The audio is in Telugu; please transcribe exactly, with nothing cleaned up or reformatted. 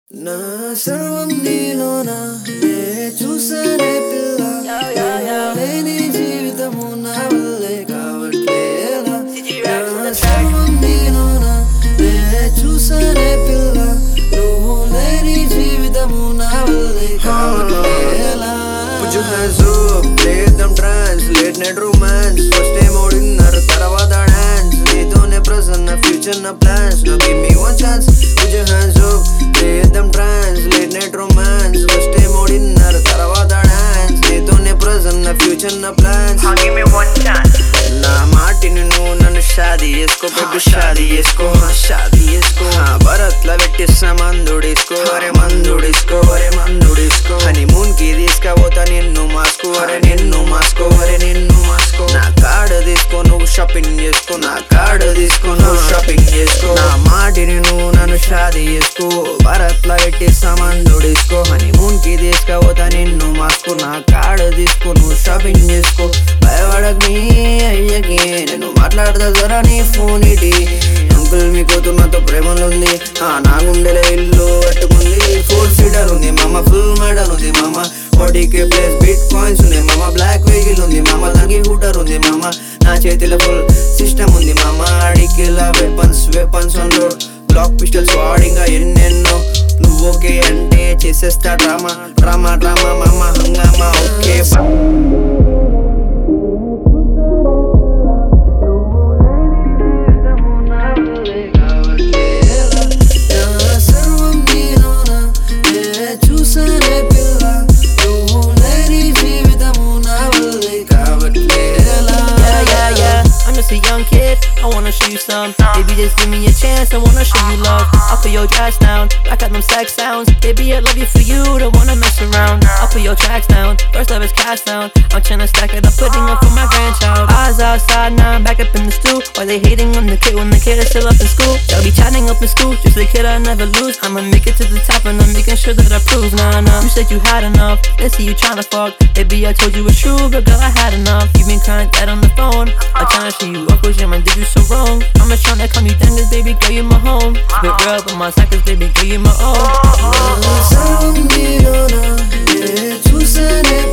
నా సర్వం నీలోనా నే చూసానే పిల్ల లేని జీవితము నా వల్లే కావట్లేలా నా సర్వం నీలోనా నే చూసానే పిల్ల నువ్వు లేని జీవితము నా వల్లే కావట్లేలా. Put your hands up, play them trance, late night romance, first time ordinary తర్వాత dance, నీతోనే present నా future నా plans, now give me one chance. Put your hands up, play them trance, late night romance, first time ordinary తర్వాత dance, నీతోనే present నా future నా plans, now give me one chance. నా మాటిని నువ్వు నన్ను షాదీ చేసుకో బేబీ షాదీ చేసుకో షాదీ చేసుకో భరత్లా పెట్టిస్తా మందుడిసుకో అరే మందుడిసుకో అరే మందుడిసుకో హనీమూన్ కి తీసుకపోతా నిన్ను మాస్కో అరే నిన్ను మాస్కో అరే నిన్ను మాస్కో నా కార్డు తీసుకో నువ్వు షాపింగ్ చేసుకో నా కార్డు తీసుకో నువ్వు షాపింగ్ చేసుకో నా మాటిని నువ్వు నన్ను షాదీ చేసుకో భరత్లా పెట్టిస్తా మందుడిసుకో హనీమూన్ కి తీసుకపోతా నిన్ను మాస్కో నా కార్డు తీసుకో నువ్వు షాపింగ్ చేసుకో భయపడక నీ అయ్యకి నేను మాట్లాడతా జరా నీ ఫోన్ ఇటీ అంకుల్ మీ కూతురు నాతో ప్రేమలో ఉంది నా గుండెలో ఇల్లు కట్టుకుంది ఫోర్ సీటర్ ఉంది మామ ఫుల్ మెడల్ ఉంది మామ బాడీకే ప్లేస్ బిట్ కాయిన్స్ ఉంది మామ బ్లాక్ వెహికల్ ఉంది మామ లంగి హూటర్ ఉంది మామ నా చేతిలో ఫుల్ సిస్టమ్ ఉంది మామ అడిగిలా weapons weapons on road black pistols వాడింగా ఎన్నెన్నో నువ్వు ఓకే అంటే చేసేస్తా డ్రామా డ్రామా డ్రామా మామ హంగామా okay. A young kid, I wanna show you some. Baby, just give me a chance, I wanna show you love. I'll put your tracks down, back at them sex sounds. Baby, I love you for you, don't wanna mess around. I'll put your tracks down, first love is cast down. I'm tryna stack it up, putting up for my grandchild. Eyes outside now, I'm back up in the stool. Why they hating on the kid when the kid is still up in school? They'll be chatting up in school, just the kid I never lose. I'ma make it to the top and I'm making sure that I prove. Nah, nah, you said you had enough, let's see you tryna fuck. Baby, I told you it's true, but girl, I had enough. You been crying dead on the phone, I'm tryna show you up, cause yeah, man, did you so wrong. I'm just tryna calm you down, cause baby, girl, you my home. But girl, but my side, cause baby, girl, you my own. నా సర్వం నీలోనా నే చూసానే